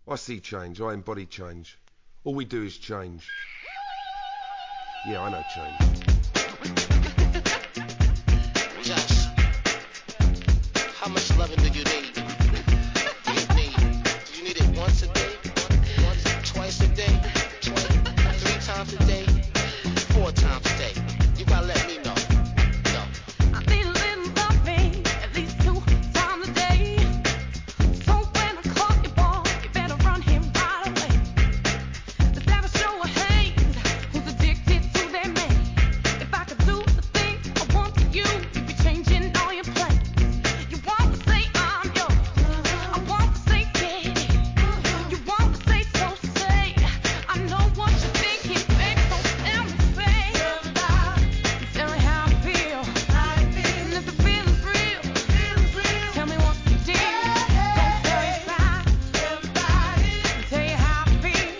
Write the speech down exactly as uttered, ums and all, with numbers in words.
I see change, I embody change. All we do is change. Yeah, I know change.